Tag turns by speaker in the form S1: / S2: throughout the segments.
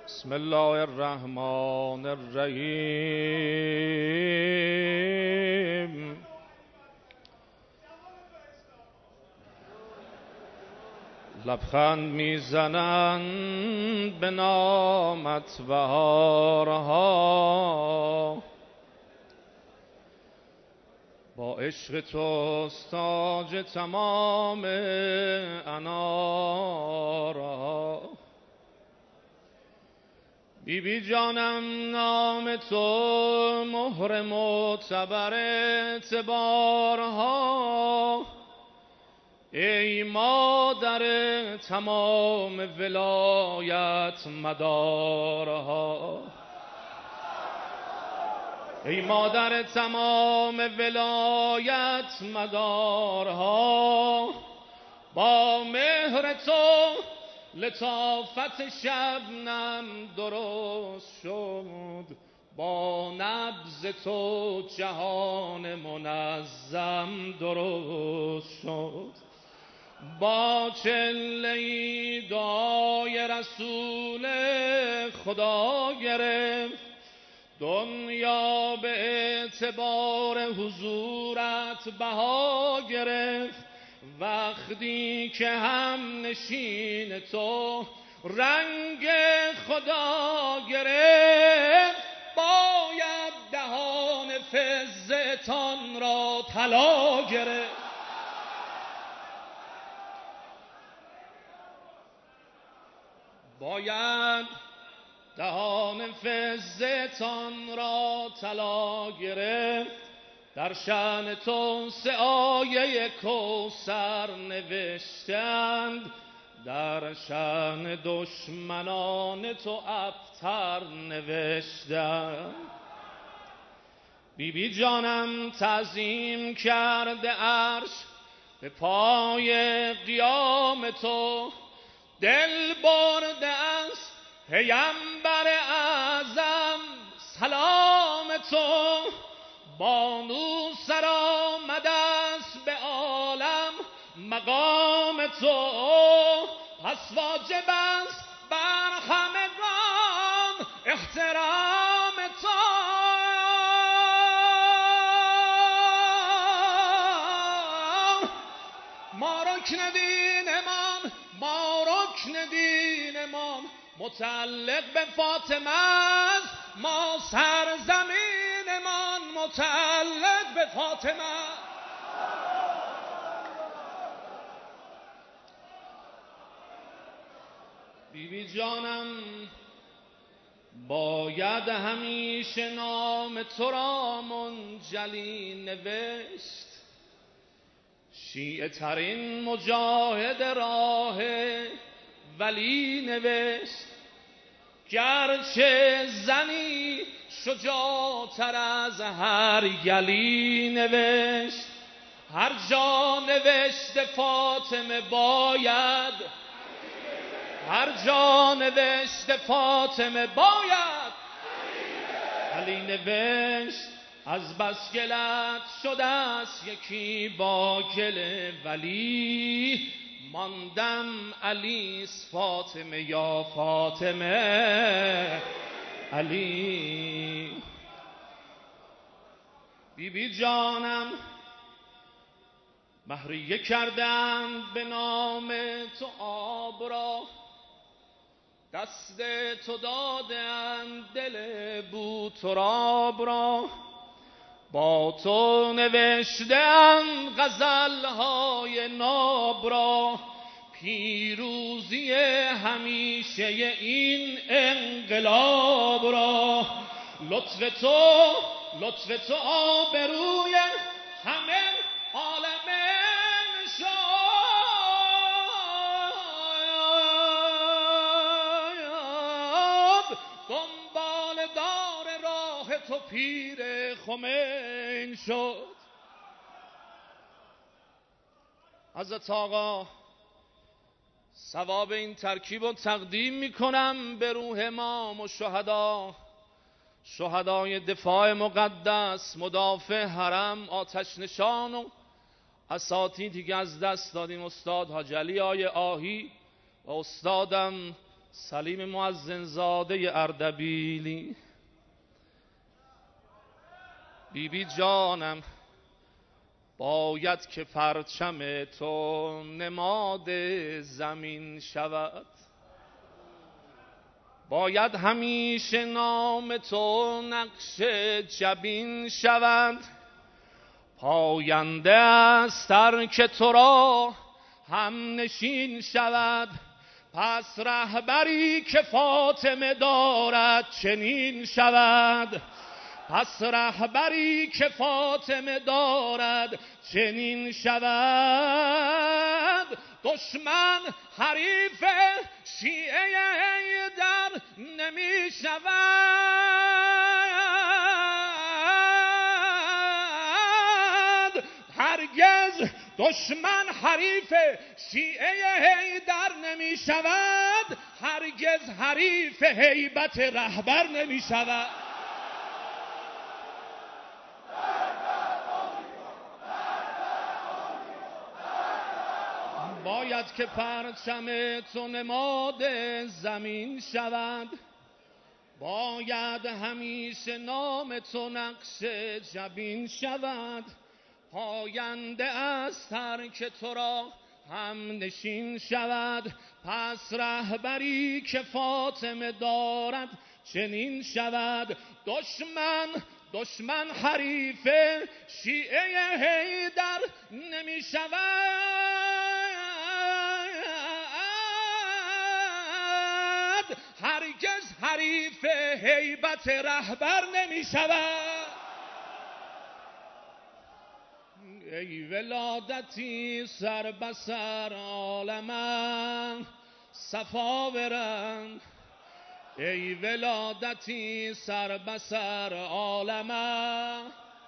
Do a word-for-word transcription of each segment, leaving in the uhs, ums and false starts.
S1: بسم الله الرحمن الرحیم. لبخند میزنند به نامت بهارها، با عشق توست تاج تمام انارها. بی بی جانم نام تو مهر معتبر اعتبارها، ای مادر تمام ولایت مدارها، ای مادر تمام ولایت مدارها. با مهر تو لطافت شبنم درست شد، با نبض تو جهان منظم درست شد. با چله دعای رسول خدا گرفت دنیا، به اعتبار حضورت بها گرفت. وقتی که هم نشین تو رنگ خدا گرفت، باید دهان فضتان را طلا گرفت. باید دهان فضتان را طلا گرفت. در شأن تو سه آیه کوثر نوشتند، در شأن دشمنان تو ابتر نوشتند. بی بی جانم تعظیم کرده عرش به پای قیام تو، دل برده است پیمبر اعظم سلام تو. بانو سر آمده است به عالم مقام تو، پس واجب است بر همگان احترام تو. ما رکن دینمان، ما رکن دینمان متعلق به فاطمه است، ما سرزمینمان متعلق به فاطمه. بی بی جانم باید همیشه نام تو را منجلی نوشت، شیعه ترین مجاهد راه ولی نوشت. گرچه زنی شجاعتر از هر گلی نوشت، هر جا نوشت فاطمه باید، هر جا نوشت فاطمه باید علی نوشت. از بس گلت شده است یکی با گل ولی، ماندم علیس فاطمه یا فاطمه علی. بی بی جانم مهریه کردند به نام تو آب را، دست تو دادند دل بو تراب را. با تو نوشتند غزلهای ناب را، پیروزی همیشه این انقلاب را. لطف تو لطف تو آبروی همه عالم نشاید، دنبال دار راه تو پیر خمین شد. حضرت آقا ثواب این ترکیب رو تقدیم میکنم به روح امام و شهدا، شهدای دفاع مقدس، مدافع حرم، آتش نشان و اساتیدی که از دست دادیم. استاد حاج علی آقای آهی و استادم سلیم مؤذن زاده اردبیلی، بی بی جانم باید که پرچم تو نماد زمین شود، باید همیشه نام تو نقش جبین شود، پاینده از ترک تو را هم نشین شود، پس رهبری که فاطمه دارد چنین شود، پس رهبری که فاطمه دارد چنین شود، دشمن حریف شیعه در نمی شود، هرگز دشمن حریف شیعه در نمی شود، هرگز حریف هیبت رهبر نمی شود. باید که پرچم تو نماد زمین شود، باید همیشه نام تو نقش جبین شود، پاینده از ترک تو را هم نشین شود، پس رهبری که فاطمه دارد چنین شود، دشمن دشمن حریف شیعه حیدر نمی شود، هرگز حریف هیبت رهبر نمی شود. ای ولادتی سر بسر عالمم صفا برند، ای ولادتی سر بسر عالمم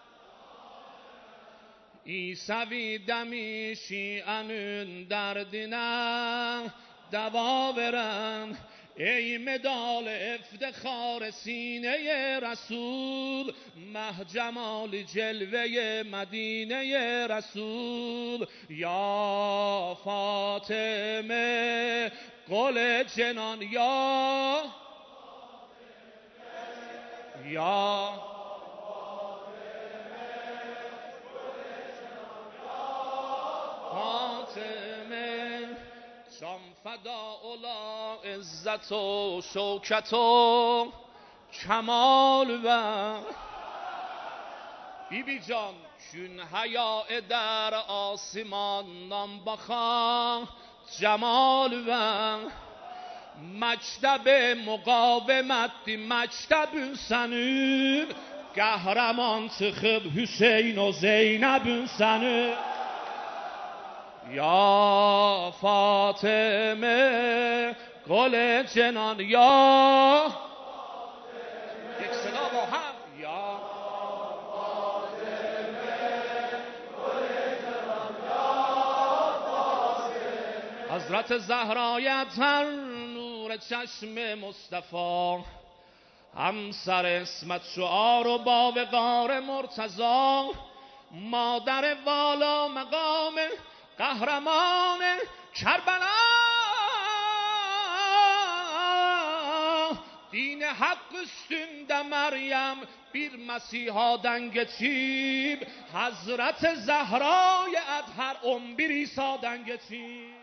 S1: عیسوی دمی شیعن در دینم دوا برند، ای مدال افتخار سینه رسول، مه جمال جلوه مدینه رسول، یا فاطمه گل جنان، یا یا فاطمه جان فدا اولا عزت و شوکت و کمال و بی بی جان چون حیاء در آسمان نام بخواه جمال و مکتب مقاومت مکتب سنیم قهرمان تخب حسین و زینب سنیم، یا فاطمه گل جنان، یا یک صدا با هم، یا فاطمه گل جنان، یا فاطمه. حضرت زهرایت هر نور چشم مصطفی، همسر اسمت شعار و با وقار مرتضی، مادر والا مقام قهرمان کربلا، دین حق üstünde مریم bir مسیحا geçip Hazreti Zahra'yı adher on bir İsa'dan geçip